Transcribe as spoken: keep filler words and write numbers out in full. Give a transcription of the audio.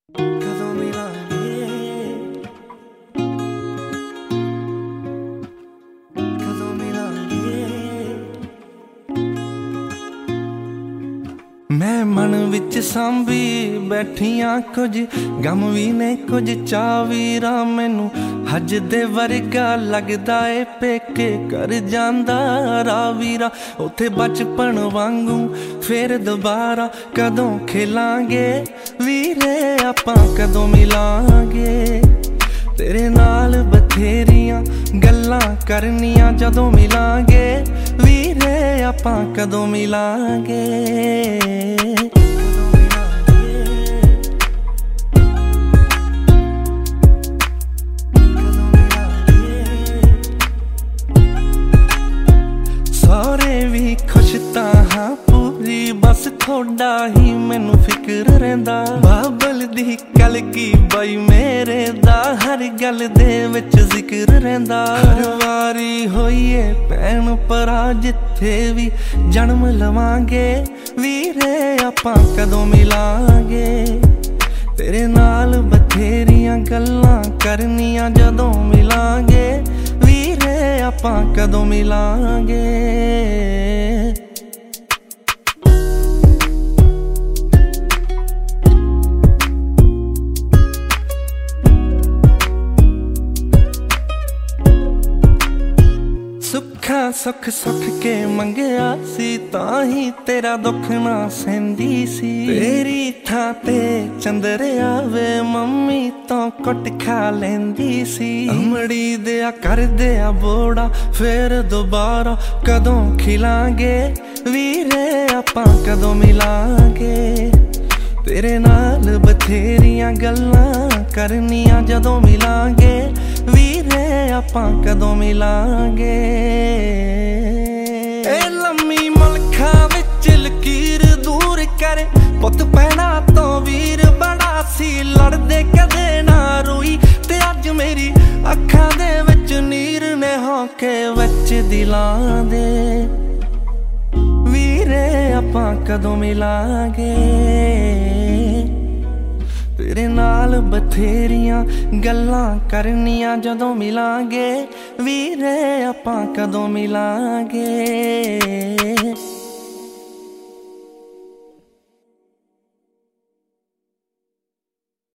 ਕਦੋਂ ਮਿਲਾਂਗੇ, ਕਦੋਂ ਮਿਲਾਂਗੇ। ਮੈਂ ਮਨ ਵਿੱਚ ਸਾਂਭੀ ਬੈਠੀਆਂ ਕੁਝ ਗਮ ਵੀ ਨੇ, ਕੁਝ ਚਾਅ ਵੀਰਾ ਮੈਨੂੰ ਹਜ ਦੇ ਵਰਗਾ ਲੱਗਦਾ ਏ। ਪੇਕੇ ਕਰ ਜਾਂਦਾ ਰਾ ਵੀਰਾ, ਉੱਥੇ ਬਚਪਨ ਵਾਂਗੂ ਫੇਰ ਦੁਬਾਰਾ ਕਦੋਂ ਖੇਲਾਂਗੇ ਵੀਰੇ, ਆਪਾਂ ਕਦੋਂ ਮਿਲਾਂਗੇ। ਤੇਰੇ ਨਾਲ ਬਥੇਰੀਆਂ ਗੱਲਾਂ ਕਰਨੀਆਂ ਜਦੋਂ ਮਿਲਾਂਗੇ ਵੀਰੇ, ਆਪਾਂ ਕਦੋਂ ਮਿਲਾਂਗੇ। ਸਾਰੇ ਵੀ ਖੁਸ਼ ਤਾਂ ਹਾਂ ਪੂਰੀ, ਬਸ ਥੋੜਾ ਹੀ ਮੈਨੂੰ ਫਿਕਰ ਰਹਿੰਦਾ। ਬਾਬਲ ਦੀ ਕਲਗੀ ਬਾਈ ਮੇਰੇ ਦਾ ਹਰ ਗੱਲ ਦੇ ਵਿੱਚ ਜ਼ਿਕਰ ਰਹਿੰਦਾ। ਹਰ ਵਾਰੀ ਹੋਈਏ ਭੈਣ ਭਰਾ ਜਿੱਥੇ ਵੀ ਜਨਮ ਲਵਾਂਗੇ ਵੀਰੇ, ਆਪਾਂ ਕਦੋਂ ਮਿਲਾਂਗੇ। ਤੇਰੇ ਨਾਲ ਬਥੇਰੀਆਂ ਗੱਲਾਂ ਕਰਨੀਆਂ ਜਦੋਂ ਮਿਲਾਂਗੇ ਵੀਰੇ, ਆਪਾਂ ਕਦੋਂ ਮਿਲਾਂਗੇ। ਸੁੱਖਾਂ ਸੁੱਖ ਸੁੱਖ ਕੇ ਮੰਗਿਆ ਸੀ, ਤਾਂ ਹੀ ਤੇਰਾ ਦੁੱਖ ਨਾ ਸਹਿੰਦੀ ਸੀ। ਤੇਰੀ ਥਾਂ ਤੇ ਚੰਦਰ ਆਵੇ ਮੰਮੀ ਤੋਂ ਕੁੱਟ ਖਾ ਲੈਂਦੀ ਸੀ। ਅਮੜੀ ਦਿਆ ਕਰਦੇ ਆ ਬੋੜਾ ਫੇਰ ਦੁਬਾਰਾ ਕਦੋਂ ਖਿਲਾਂਗੇ ਵੀਰੇ, ਆਪਾਂ ਕਦੋਂ ਮਿਲਾਂਗੇ। ਤੇਰੇ ਨਾਲ ਬਥੇਰੀਆਂ ਗੱਲਾਂ ਕਰਨੀਆਂ ਜਦੋਂ ਮਿਲਾਂਗੇ ਵੀਰੇ, ਆਪਾਂ ਕਦੋਂ ਮਿਲਾਂਗੇ। ਇਹ ਲੰਮੀ ਮੁਲਕਾਂ ਵਿੱਚ ਲਕੀਰ ਦੂਰ ਕਰੇ, ਪੁੱਤ ਭੈਣਾਂ ਤੋਂ ਵੀਰ ਬੜਾ ਸੀ। ਲੜਦੇ ਕਦੇ ਨਾ ਰੋਈ ਤੇ ਅੱਜ ਮੇਰੀ ਅੱਖਾਂ ਦੇ ਵਿੱਚ ਨੀਰ ਨੇ ਹੌਕੇ ਵਿੱਚ ਦਿਲਾਂ ਦੇ ਵੀਰੇ, ਆਪਾਂ ਕਦੋਂ ਮਿਲਾਂਗੇ। ਤੇਰੇ ਨਾਲ ਬਥੇਰੀਆਂ ਗੱਲਾਂ ਕਰਨੀਆਂ ਜਦੋਂ ਮਿਲਾਂਗੇ ਵੀਰੇ, ਆਪਾਂ ਕਦੋਂ ਮਿਲਾਂਗੇ।